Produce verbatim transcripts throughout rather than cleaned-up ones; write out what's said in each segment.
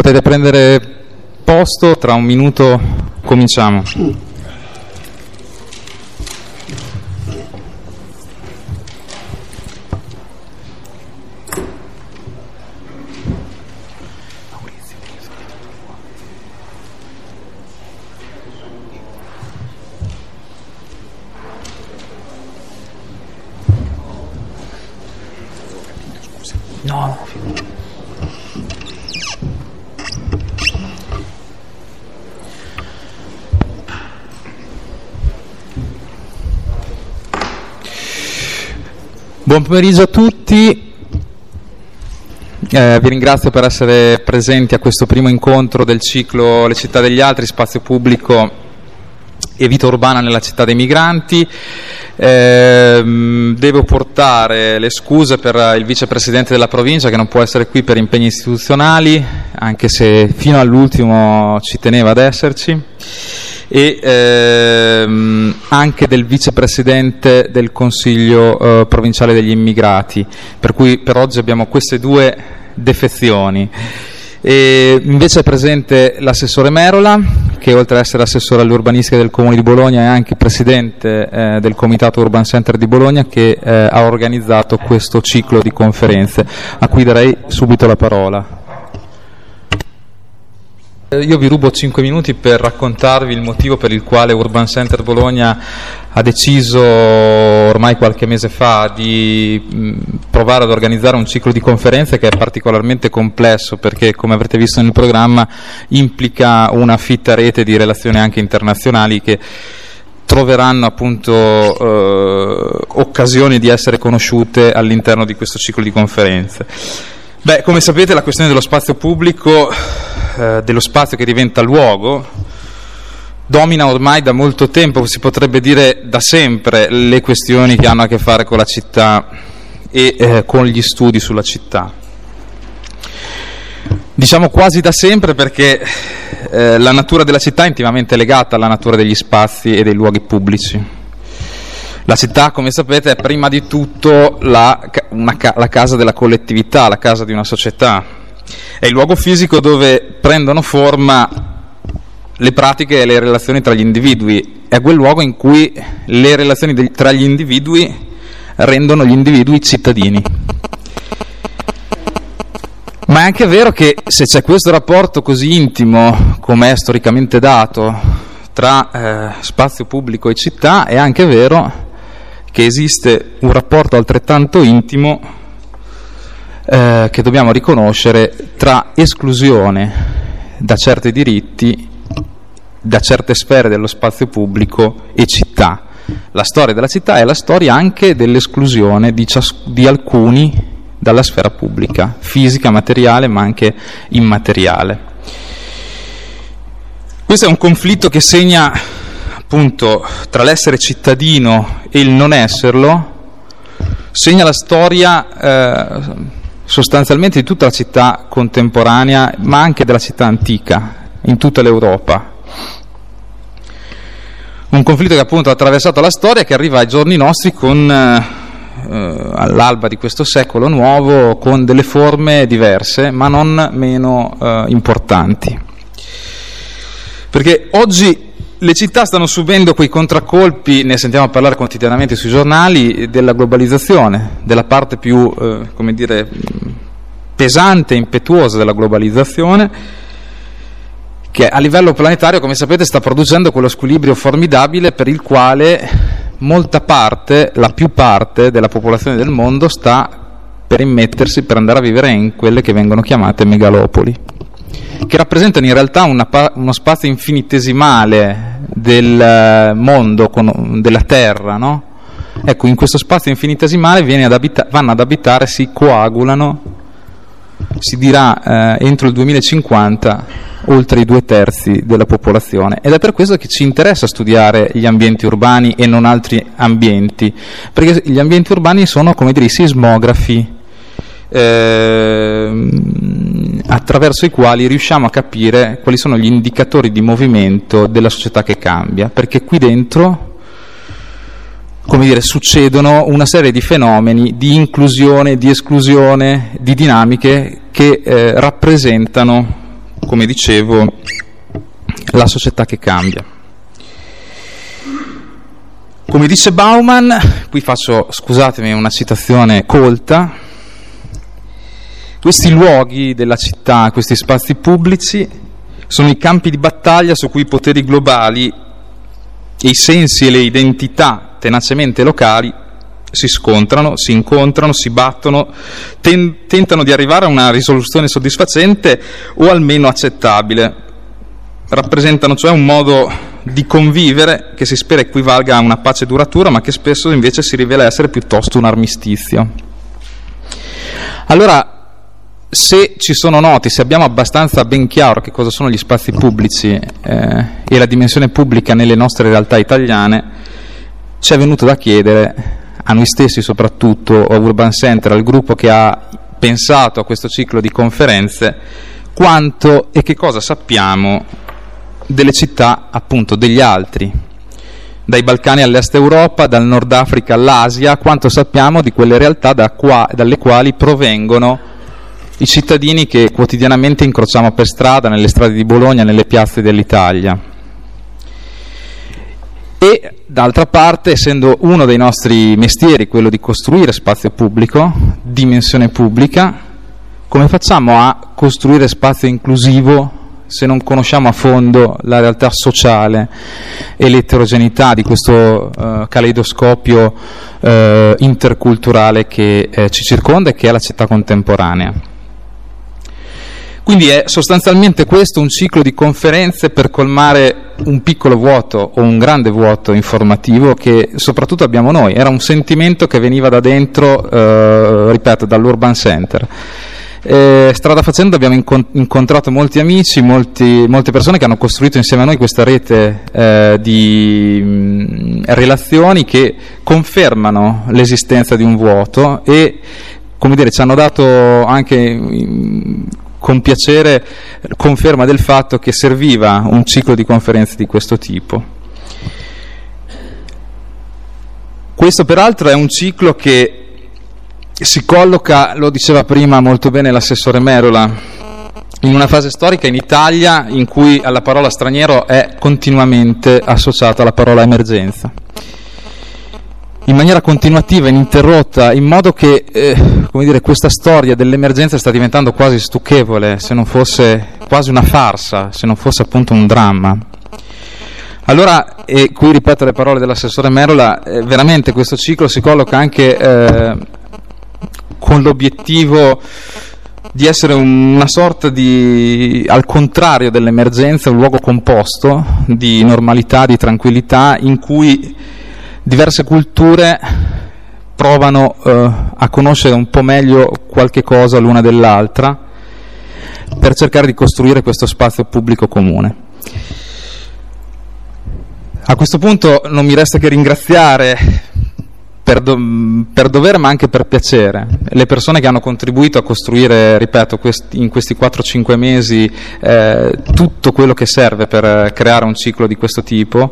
potete prendere posto, tra un minuto cominciamo. No, no, fiducia. Buon pomeriggio a tutti, eh, vi ringrazio per essere presenti a questo primo incontro del ciclo Le città degli altri, spazio pubblico e vita urbana nella città dei migranti. Eh, devo portare le scuse per il vicepresidente della provincia che non può essere qui per impegni istituzionali, anche se fino all'ultimo ci teneva ad esserci, e ehm, anche del vicepresidente del Consiglio eh, provinciale degli immigrati, per cui per oggi abbiamo queste due defezioni. E invece è presente l'assessore Merola, che oltre ad essere assessore all'urbanistica del Comune di Bologna è anche presidente eh, del Comitato Urban Center di Bologna, che eh, ha organizzato questo ciclo di conferenze, a cui darei subito la parola. Io vi rubo cinque minuti per raccontarvi il motivo per il quale Urban Center Bologna ha deciso ormai qualche mese fa di mh, provare ad organizzare un ciclo di conferenze che è particolarmente complesso, perché, come avrete visto nel programma, implica una fitta rete di relazioni anche internazionali che troveranno appunto eh, occasioni di essere conosciute all'interno di questo ciclo di conferenze. Beh, come sapete, la questione dello spazio pubblico, eh, dello spazio che diventa luogo, domina ormai da molto tempo, si potrebbe dire da sempre, le questioni che hanno a che fare con la città e eh, con gli studi sulla città. Diciamo quasi da sempre perché eh, la natura della città è intimamente legata alla natura degli spazi e dei luoghi pubblici. La città, come sapete, è prima di tutto la, una, la casa della collettività, la casa di una società. È il luogo fisico dove prendono forma le pratiche e le relazioni tra gli individui. È quel luogo in cui le relazioni de- tra gli individui rendono gli individui cittadini. Ma è anche vero che se c'è questo rapporto così intimo, come è storicamente dato, tra eh, spazio pubblico e città, è anche vero che esiste un rapporto altrettanto intimo eh, che dobbiamo riconoscere tra esclusione da certi diritti, da certe sfere dello spazio pubblico e città. La storia della città è la storia anche dell'esclusione di, cias- di alcuni dalla sfera pubblica, fisica, materiale, ma anche immateriale. Questo è un conflitto che segna appunto tra l'essere cittadino e il non esserlo, segna la storia eh, sostanzialmente di tutta la città contemporanea, ma anche della città antica in tutta l'Europa. Un conflitto che appunto ha attraversato la storia e che arriva ai giorni nostri con eh, all'alba di questo secolo nuovo, con delle forme diverse ma non meno eh, importanti, perché oggi le città stanno subendo quei contraccolpi, ne sentiamo parlare quotidianamente sui giornali, della globalizzazione, della parte più, eh, come dire, pesante e impetuosa della globalizzazione, che a livello planetario, come sapete, sta producendo quello squilibrio formidabile per il quale molta parte, la più parte della popolazione del mondo sta per immettersi, per andare a vivere in quelle che vengono chiamate megalopoli, che rappresentano in realtà una, uno spazio infinitesimale del mondo, con, della Terra, no? Ecco, in questo spazio infinitesimale viene ad abita- vanno ad abitare, si coagulano, si dirà eh, entro il duemilacinquanta, oltre i due terzi della popolazione, ed è per questo che ci interessa studiare gli ambienti urbani e non altri ambienti, perché gli ambienti urbani sono, come dire, i sismografi Eh, attraverso i quali riusciamo a capire quali sono gli indicatori di movimento della società che cambia, perché qui dentro, come dire, succedono una serie di fenomeni di inclusione, di esclusione, di dinamiche che eh, rappresentano come dicevo, la società che cambia. Come dice Bauman, qui faccio, scusatemi, una citazione colta: questi luoghi della città, questi spazi pubblici, sono i campi di battaglia su cui i poteri globali e i sensi e le identità tenacemente locali si scontrano, si incontrano, si battono, ten- tentano di arrivare a una risoluzione soddisfacente o almeno accettabile. Rappresentano cioè un modo di convivere che si spera equivalga a una pace duratura, ma che spesso invece si rivela essere piuttosto un armistizio. Allora, se ci sono noti, se abbiamo abbastanza ben chiaro che cosa sono gli spazi pubblici eh, e la dimensione pubblica nelle nostre realtà italiane, ci è venuto da chiedere a noi stessi, soprattutto a Urban Center, al gruppo che ha pensato a questo ciclo di conferenze, quanto e che cosa sappiamo delle città, appunto, degli altri, dai Balcani all'Est Europa, dal Nord Africa all'Asia, quanto sappiamo di quelle realtà da qua, dalle quali provengono i cittadini che quotidianamente incrociamo per strada, nelle strade di Bologna, nelle piazze dell'Italia. E d'altra parte, essendo uno dei nostri mestieri quello di costruire spazio pubblico, dimensione pubblica, come facciamo a costruire spazio inclusivo se non conosciamo a fondo la realtà sociale e l'eterogeneità di questo uh, caleidoscopio uh, interculturale che eh, ci circonda e che è la città contemporanea? Quindi è sostanzialmente questo un ciclo di conferenze per colmare un piccolo vuoto o un grande vuoto informativo che soprattutto abbiamo noi. Era un sentimento che veniva da dentro, eh, ripeto, dall'Urban Center. Eh, strada facendo abbiamo incont- incontrato molti amici, molti, molte persone che hanno costruito insieme a noi questa rete eh, di mh, relazioni che confermano l'esistenza di un vuoto e, come dire, ci hanno dato anche mh, con piacere conferma del fatto che serviva un ciclo di conferenze di questo tipo. Questo peraltro è un ciclo che si colloca, lo diceva prima molto bene l'assessore Merola, in una fase storica in Italia in cui alla parola straniero è continuamente associata la parola emergenza, in maniera continuativa, ininterrotta, in modo che eh, come dire, questa storia dell'emergenza sta diventando quasi stucchevole, se non fosse quasi una farsa, se non fosse appunto un dramma. Allora, e qui ripeto le parole dell'assessore Merola, eh, veramente questo ciclo si colloca anche eh, con l'obiettivo di essere una sorta di, al contrario dell'emergenza, un luogo composto di normalità, di tranquillità, in cui diverse culture provano eh, a conoscere un po' meglio qualche cosa l'una dell'altra per cercare di costruire questo spazio pubblico comune. A questo punto non mi resta che ringraziare per, do, per dovere ma anche per piacere le persone che hanno contribuito a costruire, ripeto, questi, in questi quattro cinque mesi eh, tutto quello che serve per creare un ciclo di questo tipo.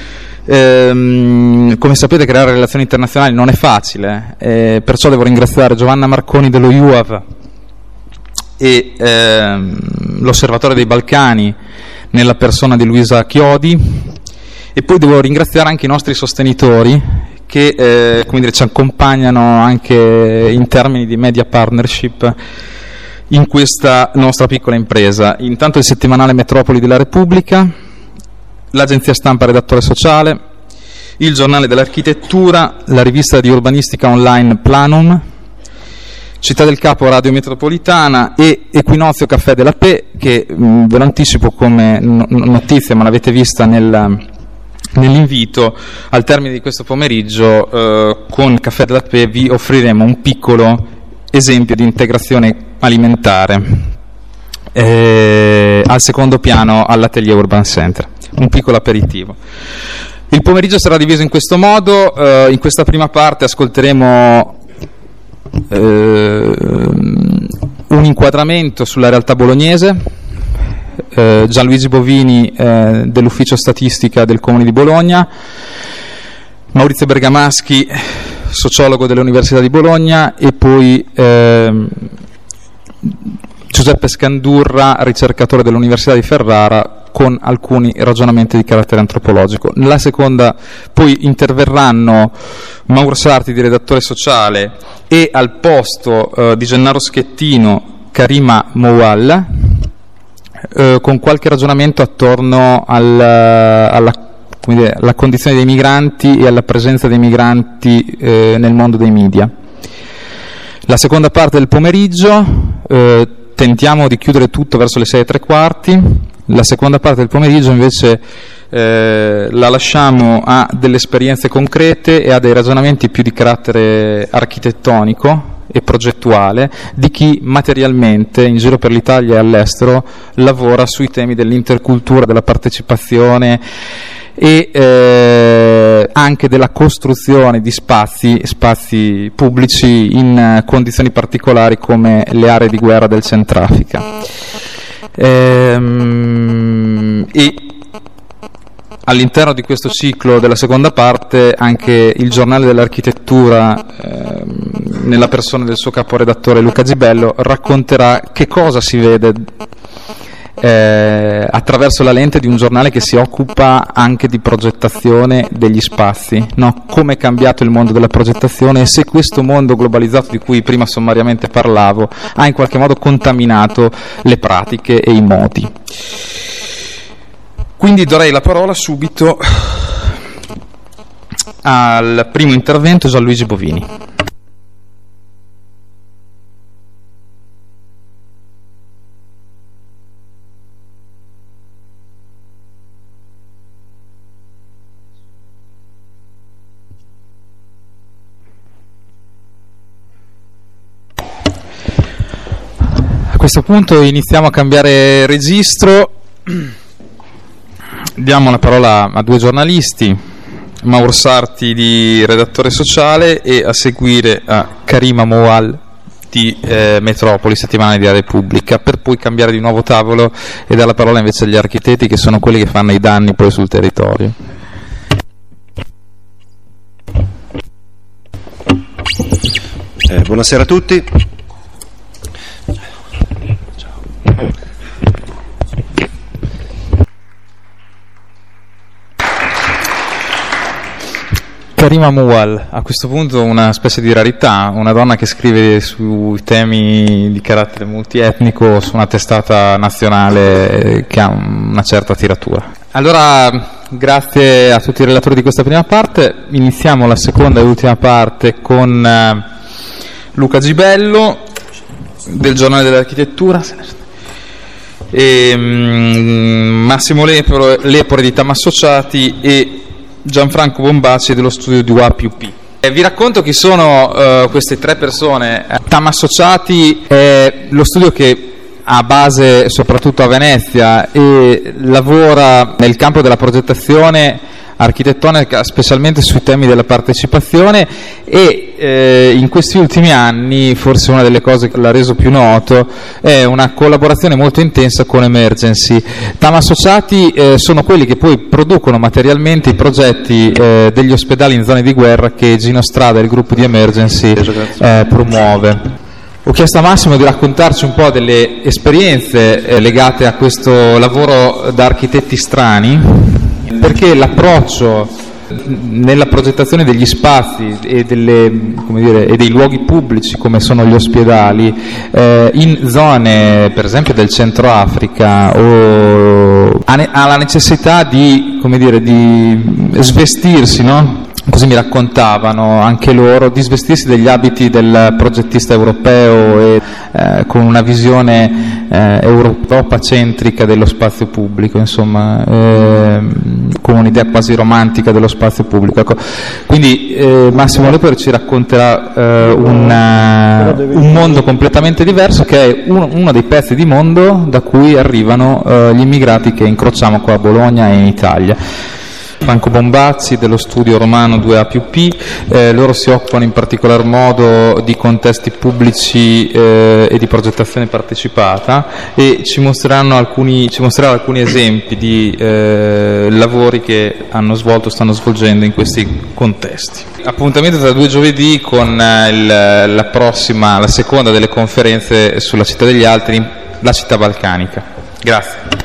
Ehm, come sapete, creare relazioni internazionali non è facile, eh, perciò devo ringraziare Giovanna Marconi dello U A V e ehm, l'Osservatorio dei Balcani nella persona di Luisa Chiodi, e poi devo ringraziare anche i nostri sostenitori che eh, come dire, ci accompagnano anche in termini di media partnership in questa nostra piccola impresa. Intanto il settimanale Metropoli della Repubblica, l'agenzia stampa Redattore Sociale, il giornale dell'architettura, la rivista di urbanistica online Planum, Città del Capo Radio Metropolitana e Equinozio Caffè della P, che mh, ve lo anticipo come no- notizia, ma l'avete vista nel, nell'invito. Al termine di questo pomeriggio eh, con Caffè della P vi offriremo un piccolo esempio di integrazione alimentare eh, al secondo piano all'Atelier Urban Center. Un piccolo aperitivo. Il pomeriggio sarà diviso in questo modo. Uh, in questa prima parte ascolteremo uh, un inquadramento sulla realtà bolognese. Uh, Gianluigi Bovini uh, dell'Ufficio Statistica del Comune di Bologna, Maurizio Bergamaschi, sociologo dell'Università di Bologna, e poi uh, Giuseppe Scandurra, ricercatore dell'Università di Ferrara, con alcuni ragionamenti di carattere antropologico. Nella seconda poi interverranno Mauro Sarti, di redattore sociale, e al posto eh, di Gennaro Schettino Karima Moual, eh, con qualche ragionamento attorno al, alla, come dire, alla condizione dei migranti e alla presenza dei migranti eh, nel mondo dei media. La seconda parte del pomeriggio eh, tentiamo di chiudere tutto verso le sei e tre quarti. La seconda parte del pomeriggio invece eh, la lasciamo a delle esperienze concrete e a dei ragionamenti più di carattere architettonico e progettuale di chi materialmente in giro per l'Italia e all'estero lavora sui temi dell'intercultura, della partecipazione e eh, anche della costruzione di spazi, spazi pubblici in condizioni particolari come le aree di guerra del Centrafrica. Ehm, e all'interno di questo ciclo della seconda parte anche il Giornale dell'Architettura, ehm, nella persona del suo caporedattore Luca Gibello, racconterà che cosa si vede Eh, attraverso la lente di un giornale che si occupa anche di progettazione degli spazi, no? Come è cambiato il mondo della progettazione e se questo mondo globalizzato di cui prima sommariamente parlavo ha in qualche modo contaminato le pratiche e i modi. Quindi darei la parola subito al primo intervento, Gianluigi Bovini. A questo punto iniziamo a cambiare registro, diamo la parola a due giornalisti, Mauro Sarti di redattore sociale e a seguire a Karima Moual di eh, Metropoli, settimanale di Repubblica, per poi cambiare di nuovo tavolo e dare la parola invece agli architetti, che sono quelli che fanno i danni poi sul territorio. Eh, buonasera a tutti. Karima Moual, a questo punto una specie di rarità, una donna che scrive sui temi di carattere multietnico su una testata nazionale che ha una certa tiratura. Allora, grazie a tutti i relatori di questa prima parte. Iniziamo la seconda e ultima parte con eh, Luca Gibello del Giornale dell'Architettura e um, Massimo Lepore, Lepore di TAM Associati e Gianfranco Bombaci dello studio di U A più P. Eh, vi racconto chi sono uh, queste tre persone. TAM Associati è lo studio che ha base soprattutto a Venezia e lavora nel campo della progettazione architettonica, specialmente sui temi della partecipazione e eh, in questi ultimi anni forse una delle cose che l'ha reso più noto è una collaborazione molto intensa con Emergency. TAM Associati eh, sono quelli che poi producono materialmente i progetti eh, degli ospedali in zone di guerra che Gino Strada e il gruppo di Emergency eh, promuove. Ho chiesto a Massimo di raccontarci un po' delle esperienze eh, legate a questo lavoro da architetti strani, perché l'approccio nella progettazione degli spazi e, delle, come dire, e dei luoghi pubblici come sono gli ospedali eh, in zone per esempio del Centro Africa o ha, ha la necessità di, come dire, di svestirsi, no? Così mi raccontavano anche loro, di svestirsi degli abiti del progettista europeo e eh, con una visione eh, europacentrica dello spazio pubblico, insomma, eh, con un'idea quasi romantica dello spazio pubblico. Ecco. Quindi eh, Massimo Lepore ci racconterà eh, una, un mondo completamente diverso, che è uno, uno dei pezzi di mondo da cui arrivano eh, gli immigrati che incrociamo qua a Bologna e in Italia. Franco Bombazzi dello studio Romano due A più P, eh, loro si occupano in particolar modo di contesti pubblici eh, e di progettazione partecipata e ci mostreranno alcuni, ci mostreranno alcuni esempi di eh, lavori che hanno svolto, stanno svolgendo in questi contesti. Appuntamento tra due giovedì con eh, il, la prossima, la seconda delle conferenze sulla città degli altri, la città balcanica. Grazie.